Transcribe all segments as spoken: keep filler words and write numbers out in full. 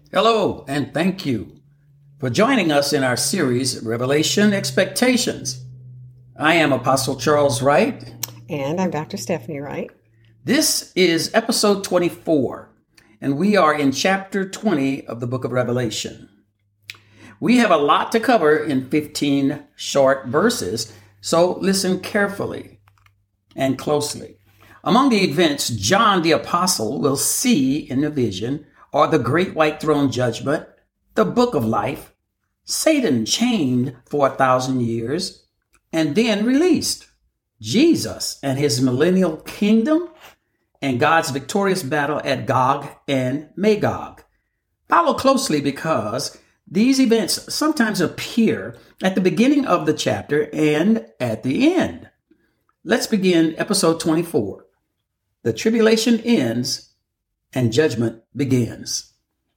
Hello, and thank you for joining us in our series, Revelation Expectations. I am Apostle Charles Wright. And I'm Doctor Stephanie Wright. This is episode twenty-four, and we are in chapter twenty of the book of Revelation. We have a lot to cover in fifteen short verses, so listen carefully and closely. Among the events John the Apostle will see in the vision are the great white throne judgment, the book of life, Satan chained for a thousand years, and then released, Jesus and his millennial kingdom, and God's victorious battle at Gog and Magog. Follow closely because these events sometimes appear at the beginning of the chapter and at the end. Let's begin episode twenty-four. The tribulation ends and judgment begins.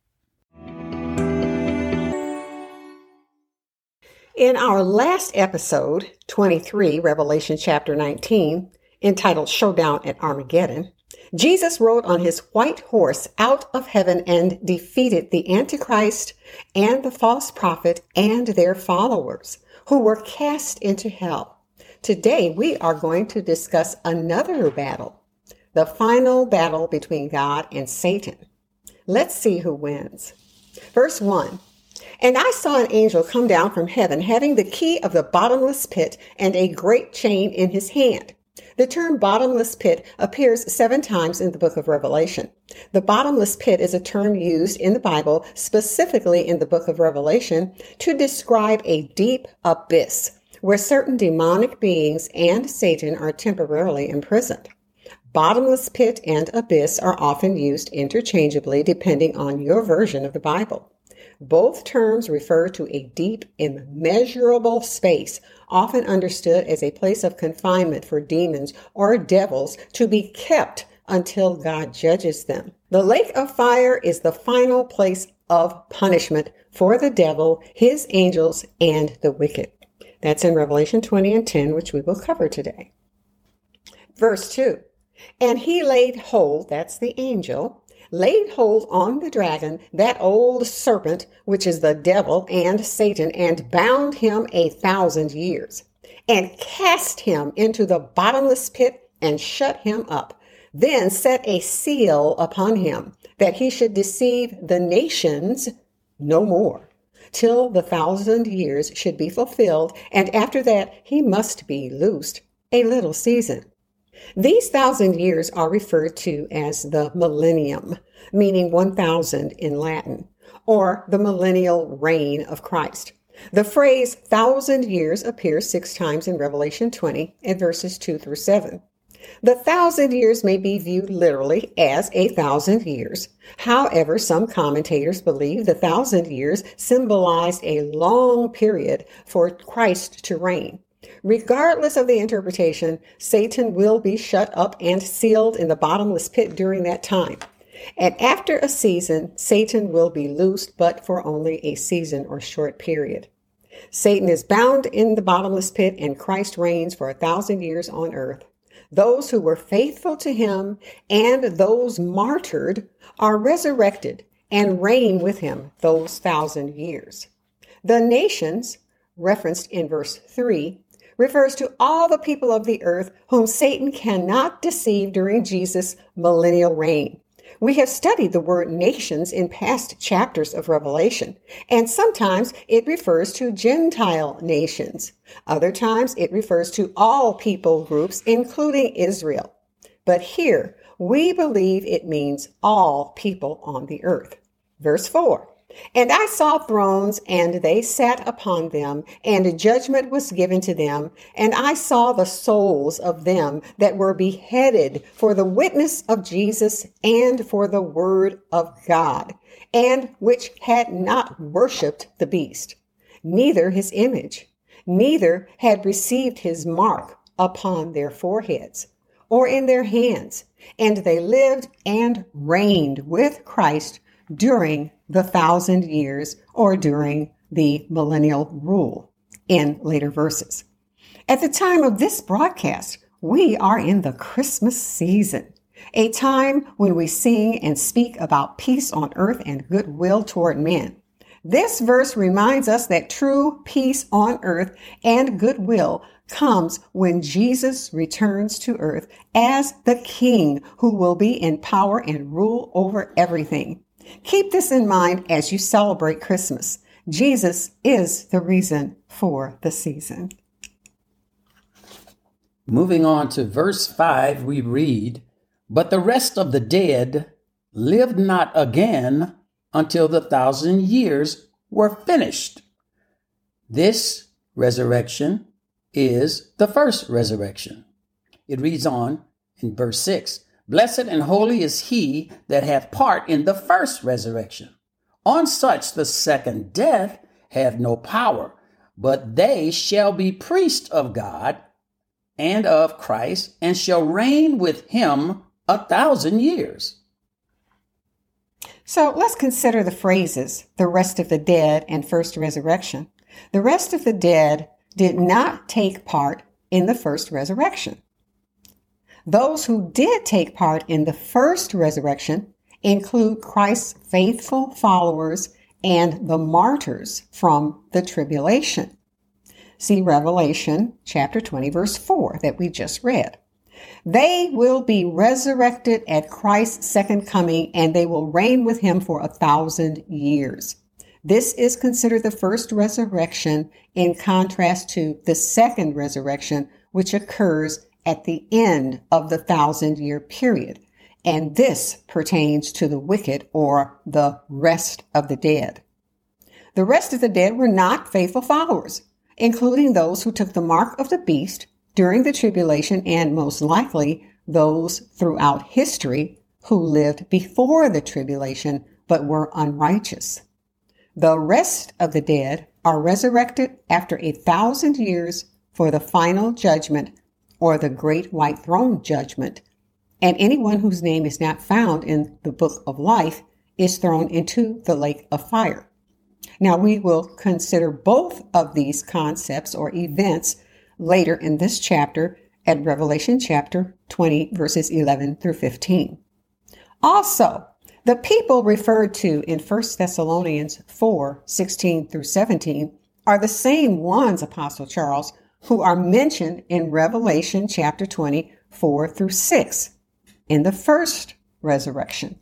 In our last episode, twenty-three, Revelation chapter nineteen, entitled Showdown at Armageddon, Jesus rode on his white horse out of heaven and defeated the Antichrist and the false prophet and their followers, who were cast into hell. Today, we are going to discuss another battle, the final battle between God and Satan. Let's see who wins. Verse one. And I saw an angel come down from heaven, having the key of the bottomless pit and a great chain in his hand. The term bottomless pit appears seven times in the book of Revelation. The bottomless pit is a term used in the Bible, specifically in the book of Revelation, to describe a deep abyss where certain demonic beings and Satan are temporarily imprisoned. Bottomless pit and abyss are often used interchangeably depending on your version of the Bible. Both terms refer to a deep, immeasurable space, often understood as a place of confinement for demons or devils to be kept until God judges them. The lake of fire is the final place of punishment for the devil, his angels, and the wicked. That's in Revelation twenty and ten, which we will cover today. Verse two. And he laid hold, that's the angel, laid hold on the dragon, that old serpent, which is the devil and Satan, and bound him a thousand years, and cast him into the bottomless pit and shut him up. Then set a seal upon him, that he should deceive the nations no more, till the thousand years should be fulfilled, and after that he must be loosed a little season. These thousand years are referred to as the millennium, meaning one thousand in Latin, or the millennial reign of Christ. The phrase thousand years appears six times in Revelation twenty in verses two through seven. The thousand years may be viewed literally as a thousand years. However, some commentators believe the thousand years symbolized a long period for Christ to reign. Regardless of the interpretation, Satan will be shut up and sealed in the bottomless pit during that time. And after a season, Satan will be loosed, but for only a season or short period. Satan is bound in the bottomless pit, and Christ reigns for a thousand years on earth. Those who were faithful to him and those martyred are resurrected and reign with him those thousand years. The nations, referenced in verse three, refers to all the people of the earth whom Satan cannot deceive during Jesus' millennial reign. We have studied the word nations in past chapters of Revelation, and sometimes it refers to Gentile nations. Other times it refers to all people groups, including Israel. But here, we believe it means all people on the earth. Verse four. And I saw thrones, and they sat upon them, and judgment was given to them. And I saw the souls of them that were beheaded for the witness of Jesus and for the word of God, and which had not worshipped the beast, neither his image, neither had received his mark upon their foreheads or in their hands. And they lived and reigned with Christ during the thousand years or during the millennial rule in later verses. At the time of this broadcast, we are in the Christmas season. a time when we sing and speak about peace on earth and goodwill toward men. This verse reminds us that true peace on earth and goodwill comes when Jesus returns to earth as the King who will be in power and rule over everything. Keep this in mind as you celebrate Christmas. Jesus is the reason for the season. Moving on to verse five, we read, "But the rest of the dead lived not again until the thousand years were finished." This resurrection is the first resurrection. It reads on in verse six, "Blessed and holy is he that hath part in the first resurrection. On such the second death hath no power, but they shall be priests of God and of Christ, and shall reign with him a thousand years." So let's consider the phrases, the rest of the dead and first resurrection. The rest of the dead did not take part in the first resurrection. Those who did take part in the first resurrection include Christ's faithful followers and the martyrs from the tribulation. See Revelation chapter twenty, verse four that we just read. They will be resurrected at Christ's second coming, and they will reign with him for a thousand years. This is considered the first resurrection in contrast to the second resurrection, which occurs at the end of the thousand year period. And this pertains to the wicked or the rest of the dead. The rest of the dead were not faithful followers, including those who took the mark of the beast during the tribulation, and most likely those throughout history who lived before the tribulation but were unrighteous. The rest of the dead are resurrected after a thousand years for the final judgment, or the great white throne judgment, and anyone whose name is not found in the book of life is thrown into the lake of fire. Now, we will consider both of these concepts or events later in this chapter at Revelation chapter twenty, verses eleven through fifteen. Also, the people referred to in First Thessalonians four, sixteen through seventeen are the same ones, Apostle Charles, who are mentioned in Revelation chapter twenty, four through six in the first resurrection.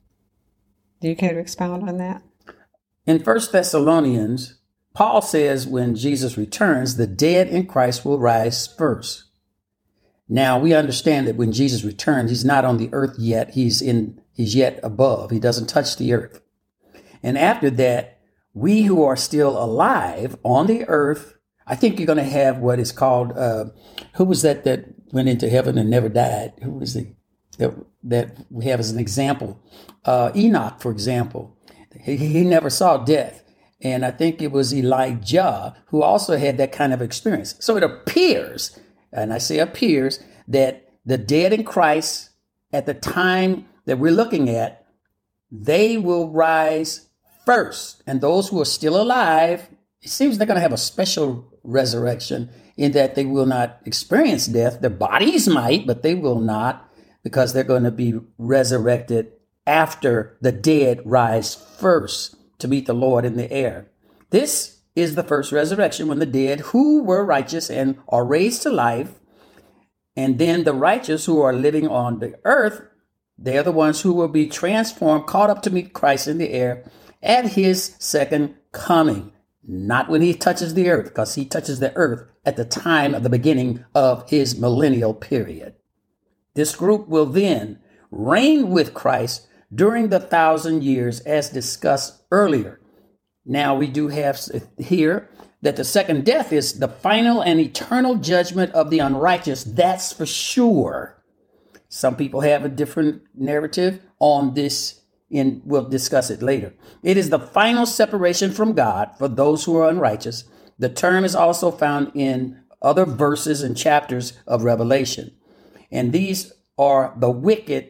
Do you care to expound on that? In First Thessalonians, Paul says when Jesus returns, the dead in Christ will rise first. Now, we understand that when Jesus returns, he's not on the earth yet. He's in, he's yet above. He doesn't touch the earth. And after that, we who are still alive on the earth, I think you're going to have what is called, uh, who was that that went into heaven and never died? Who was the, that, that we have as an example? Uh, Enoch, for example. He, he never saw death. And I think it was Elijah who also had that kind of experience. So it appears, and I say appears, that the dead in Christ at the time that we're looking at, they will rise first. And those who are still alive, it seems they're going to have a special resurrection in that they will not experience death. Their bodies might, but they will not, because they're going to be resurrected after the dead rise first to meet the Lord in the air. This is the first resurrection, when the dead who were righteous and are raised to life, and then the righteous who are living on the earth, they're the ones who will be transformed, caught up to meet Christ in the air at his second coming. Not when he touches the earth, because he touches the earth at the time of the beginning of his millennial period. This group will then reign with Christ during the thousand years, as discussed earlier. Now, we do have here that the second death is the final and eternal judgment of the unrighteous. That's for sure. Some people have a different narrative on this, and we'll discuss it later. It is the final separation from God for those who are unrighteous. The term is also found in other verses and chapters of Revelation. And these are the wicked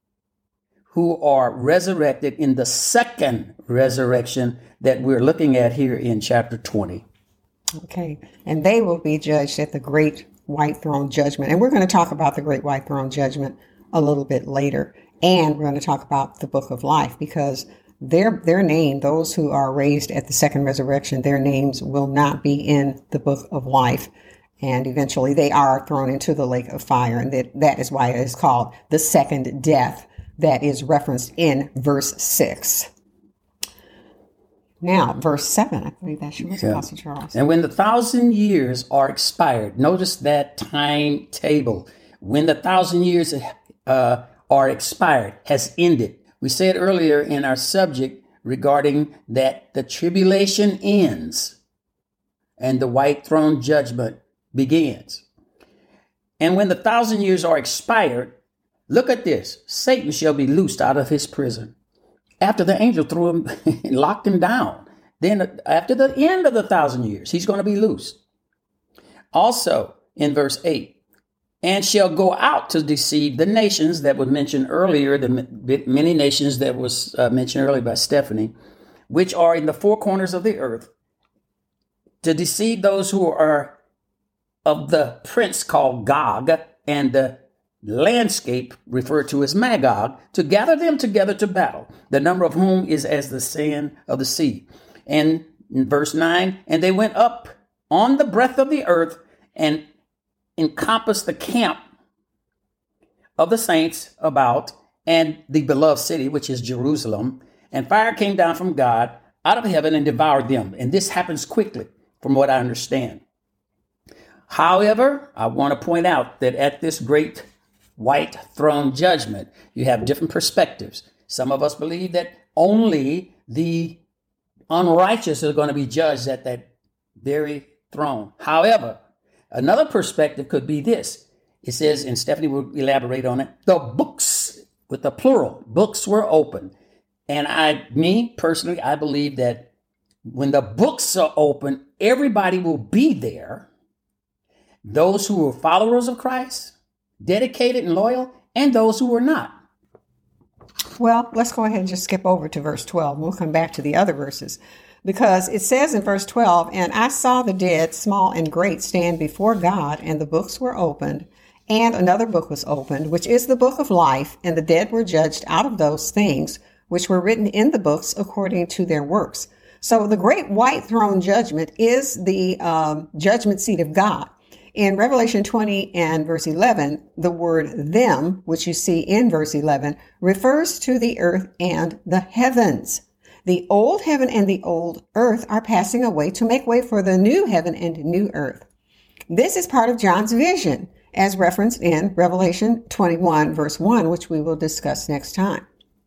who are resurrected in the second resurrection that we're looking at here in chapter twenty. Okay. And they will be judged at the great white throne judgment. And we're going to talk about the great white throne judgment a little bit later. And we're going to talk about the book of life, because their their name, those who are raised at the second resurrection, their names will not be in the book of life. And eventually they are thrown into the lake of fire. And that, that is why it is called the second death, that is referenced in verse six. Now, verse seven, I believe that's yours, yeah. Apostle Charles. And when the thousand years are expired, notice that timetable. When the thousand years uh, are expired, has ended. We said earlier in our subject regarding that the tribulation ends and the white throne judgment begins. And when the thousand years are expired, look at this. Satan shall be loosed out of his prison. After the angel threw him, locked him down. Then after the end of the thousand years, he's going to be loosed. Also in verse eight, and shall go out to deceive the nations that was mentioned earlier, the many nations that was uh, mentioned earlier by Stephanie, which are in the four corners of the earth, to deceive those who are of the prince called Gog, and the landscape referred to as Magog, to gather them together to battle, the number of whom is as the sand of the sea. And in verse nine, and they went up on the breadth of the earth and encompassed the camp of the saints about, and the beloved city, which is Jerusalem. And fire came down from God out of heaven and devoured them. And this happens quickly, from what I understand. However, I want to point out that at this great white throne judgment, you have different perspectives. Some of us believe that only the unrighteous are going to be judged at that very throne. However, another perspective could be this. It says, and Stephanie will elaborate on it, the books, with the plural, books were open. And I, me personally, I believe that when the books are open, everybody will be there. Those who were followers of Christ, dedicated and loyal, and those who were not. Well, let's go ahead and just skip over to verse twelve. We'll come back to the other verses, because it says in verse twelve, and I saw the dead, small and great, stand before God, and the books were opened, and another book was opened, which is the book of life, and the dead were judged out of those things which were written in the books according to their works. So the great white throne judgment is the um, judgment seat of God. In Revelation twenty and verse eleven, the word them, which you see in verse eleven, refers to the earth and the heavens. The old heaven and the old earth are passing away to make way for the new heaven and new earth. This is part of John's vision, as referenced in Revelation twenty-one, verse one, which we will discuss next time.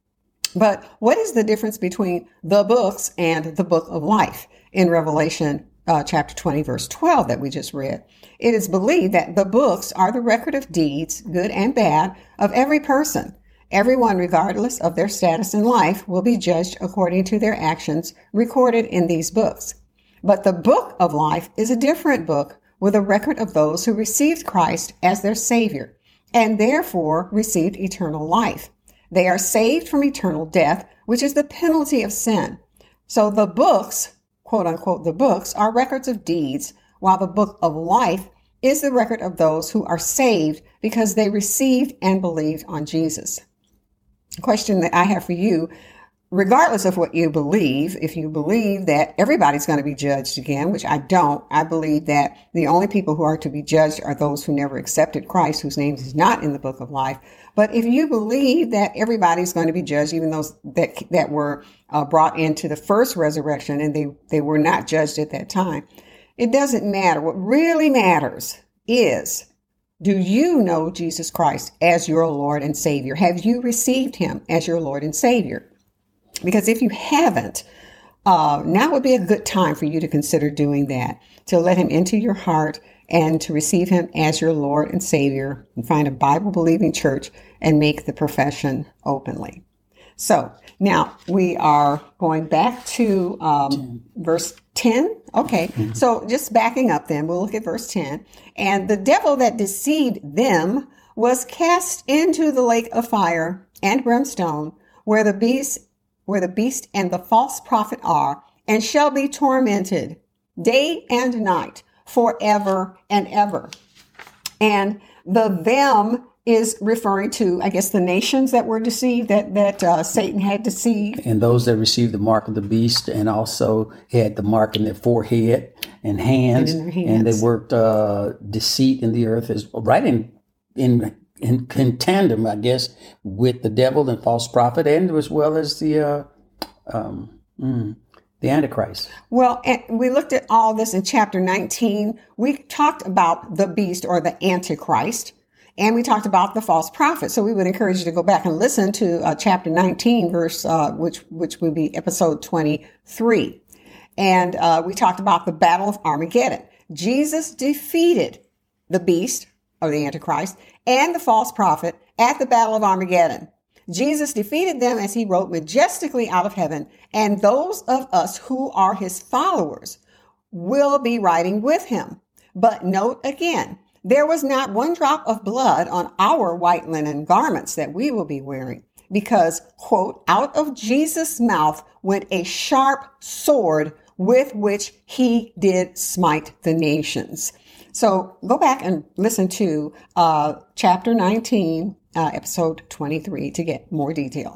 But what is the difference between the books and the book of life in Revelation uh, chapter twenty, verse twelve that we just read? It is believed that the books are the record of deeds, good and bad, of every person. Everyone, regardless of their status in life, will be judged according to their actions recorded in these books. But the book of life is a different book with a record of those who received Christ as their Savior and therefore received eternal life. They are saved from eternal death, which is the penalty of sin. So the books, quote unquote, the books are records of deeds, while the book of life is the record of those who are saved because they received and believed on Jesus. The question that I have for you, regardless of what you believe, if you believe that everybody's going to be judged again, which I don't, I believe that the only people who are to be judged are those who never accepted Christ, whose name is not in the book of life. But if you believe that everybody's going to be judged, even those that that were uh, brought into the first resurrection and they, they were not judged at that time, it doesn't matter. What really matters is, do you know Jesus Christ as your Lord and Savior? Have you received him as your Lord and Savior? Because if you haven't, uh, now would be a good time for you to consider doing that, to let him into your heart and to receive him as your Lord and Savior, and find a Bible-believing church and make the profession openly. So now we are going back to um, verse ten. Okay, mm-hmm. So just backing up then, we'll look at verse ten. And the devil that deceived them was cast into the lake of fire and brimstone, where the beast, where the beast and the false prophet are, and shall be tormented day and night forever and ever. And the them is referring to, I guess, the nations that were deceived, that, that uh, Satan had deceived. And those that received the mark of the beast and also had the mark in their forehead and hands. And in their hands. And they worked uh, deceit in the earth, is right in, in, in, in tandem, I guess, with the devil and false prophet, and as well as the, uh, um, mm, the Antichrist. Well, and we looked at all this in chapter nineteen. We talked about the beast or the Antichrist. And we talked about the false prophet. So we would encourage you to go back and listen to uh, chapter nineteen, verse, uh, which, which would be episode twenty-three. And uh, we talked about the battle of Armageddon. Jesus defeated the beast or the Antichrist and the false prophet at the battle of Armageddon. Jesus defeated them as he rode majestically out of heaven. And those of us who are his followers will be riding with him. But note again, there was not one drop of blood on our white linen garments that we will be wearing because, quote, out of Jesus' mouth went a sharp sword with which he did smite the nations. So go back and listen to uh, chapter nineteen, uh, episode twenty-three to get more detail.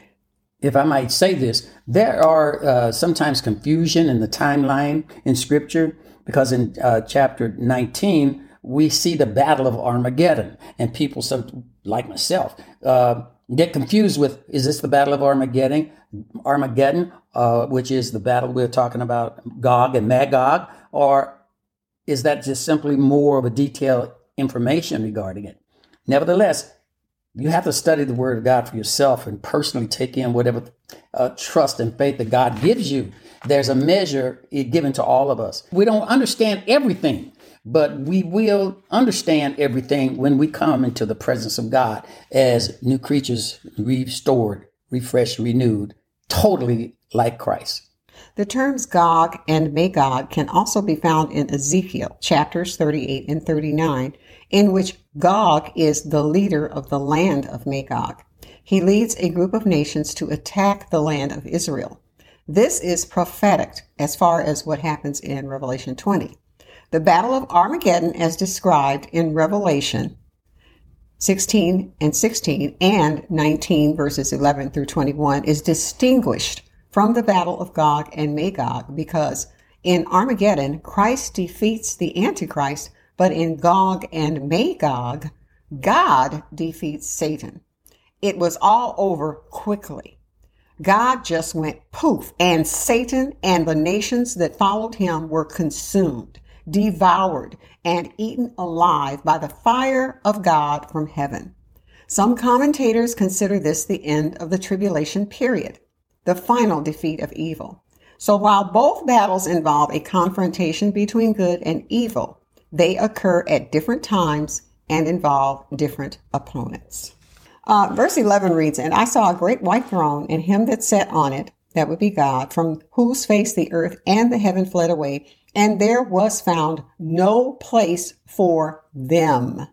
If I might say this, there are uh, sometimes confusion in the timeline in Scripture because in uh, chapter nineteen, we see the battle of Armageddon, and people, some like myself, uh, get confused with, is this the battle of Armageddon, Armageddon, uh, which is the battle we're talking about, Gog and Magog, or is that just simply more of a detailed information regarding it? Nevertheless, you have to study the Word of God for yourself and personally take in whatever uh, trust and faith that God gives you. There's a measure given to all of us. We don't understand everything, but we will understand everything when we come into the presence of God as new creatures, restored, refreshed, renewed, totally like Christ. The terms Gog and Magog can also be found in Ezekiel chapters thirty-eight and thirty-nine, in which Gog is the leader of the land of Magog. He leads a group of nations to attack the land of Israel. This is prophetic as far as what happens in Revelation twenty. The Battle of Armageddon, as described in Revelation sixteen and sixteen and nineteen verses eleven through twenty-one, is distinguished from the Battle of Gog and Magog because in Armageddon, Christ defeats the Antichrist, but in Gog and Magog, God defeats Satan. It was all over quickly. God just went poof, and Satan and the nations that followed him were consumed, devoured, and eaten alive by the fire of God from heaven. Some commentators consider this the end of the tribulation period, the final defeat of evil. So while both battles involve a confrontation between good and evil, they occur at different times and involve different opponents. Uh, verse eleven reads, "And I saw a great white throne, and him that sat on it," that would be God, "from whose face the earth and the heaven fled away, and there was found no place for them."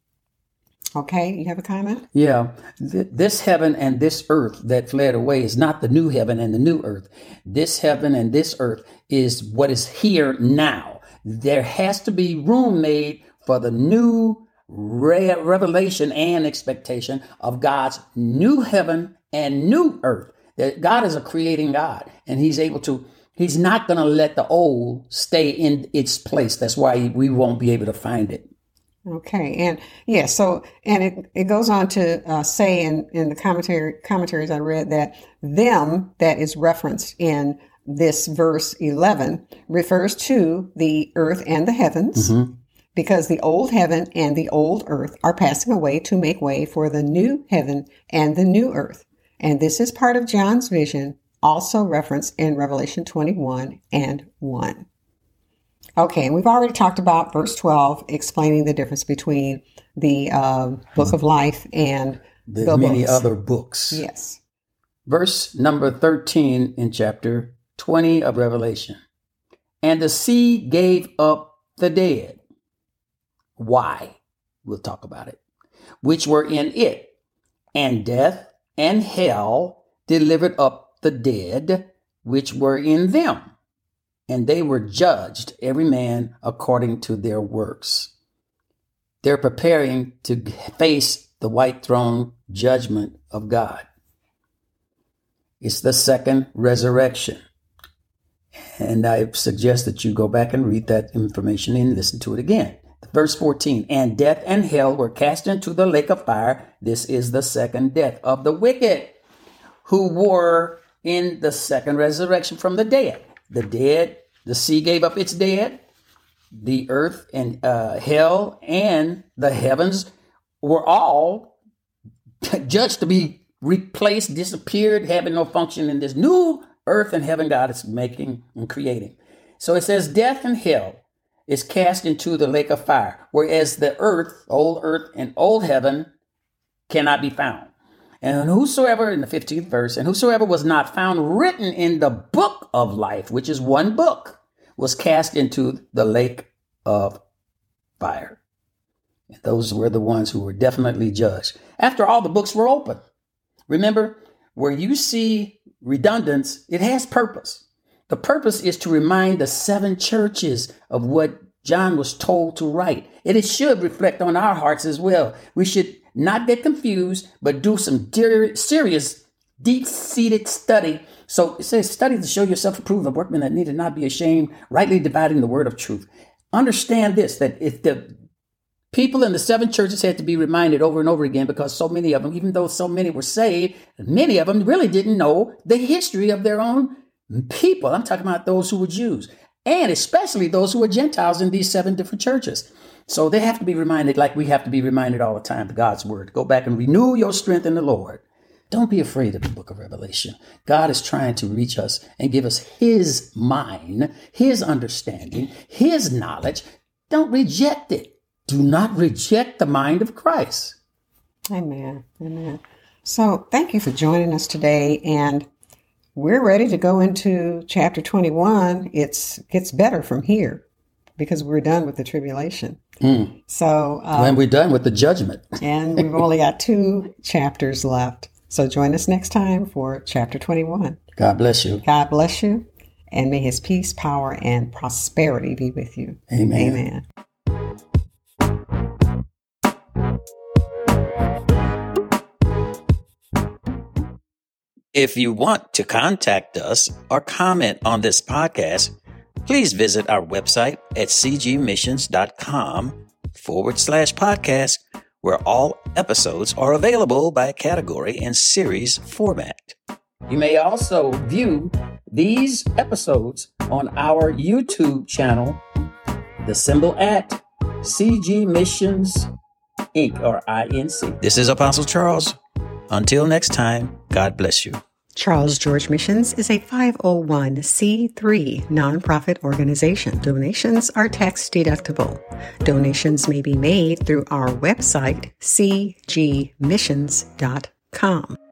Okay, you have a comment? Yeah, Th- this heaven and this earth that fled away is not the new heaven and the new earth. This heaven and this earth is what is here now. There has to be room made for the new re- revelation and expectation of God's new heaven and new earth. That God is a creating God, and he's able to, he's not going to let the old stay in its place. That's why we won't be able to find it. Okay. And yeah, so, and it, it goes on to uh, say in, in the commentary, commentaries I read that them that is referenced in this verse eleven refers to the earth and the heavens, mm-hmm. because the old heaven and the old earth are passing away to make way for the new heaven and the new earth. And this is part of John's vision, also referenced in Revelation twenty-one and one. Okay, and we've already talked about verse twelve, explaining the difference between the uh, book of life and the, the many books. other books. Yes. Verse number thirteen in chapter twenty of Revelation. "And the sea gave up the dead." Why? We'll talk about it. "Which were in it, and death and hell delivered up the dead which were in them. And they were judged, every man according to their works." they're preparing to face the white throne judgment of God. It's the second resurrection. And I suggest that you go back and read that information and listen to it again. Verse fourteen, and death and hell were cast into the lake of fire. This is the second death of the wicked who were in the second resurrection from the dead. The dead, the sea gave up its dead. The earth and uh, hell and the heavens were all judged to be replaced, disappeared, having no function in this new earth and heaven God is making and creating. So it says death and hell is cast into the lake of fire, whereas the earth, old earth and old heaven cannot be found. And whosoever, in the fifteenth verse, and whosoever was not found written in the book of life, which is one book, was cast into the lake of fire. And those were the ones who were definitely judged. After all the books were open. Remember, where you see redundance, it has purpose. The purpose is to remind the seven churches of what John was told to write. And it should reflect on our hearts as well. We should not get confused, but do some dear, serious, deep-seated study. So it says, study to show yourself approved, a workman that needed not be ashamed, rightly dividing the word of truth. Understand this, that if the people in the seven churches had to be reminded over and over again, because so many of them, even though so many were saved, many of them really didn't know the history of their own people. I'm talking about those who were Jews, and especially those who were Gentiles in these seven different churches. So they have to be reminded, like we have to be reminded all the time, of God's word. Go back and renew your strength in the Lord. Don't be afraid of the book of Revelation. God is trying to reach us and give us his mind, his understanding, his knowledge. Don't reject it. Do not reject the mind of Christ. Amen. Amen. So thank you for joining us today. And we're ready to go into chapter twenty-one. It gets better from here because we're done with the tribulation. Mm. So um, when we're done with the judgment. And we've only got two chapters left. So join us next time for chapter twenty-one. God bless you. God bless you. And may his peace, power, and prosperity be with you. Amen. Amen. If you want to contact us or comment on this podcast, please visit our website at cgmissions.com forward slash podcast, where all episodes are available by category and series format. You may also view these episodes on our YouTube channel, the symbol at C G Missions Incorporated, or I N C. This is Apostle Charles. Until next time, God bless you. Charles George Missions is a five oh one c three nonprofit organization. Donations are tax deductible. Donations may be made through our website, c g missions dot com.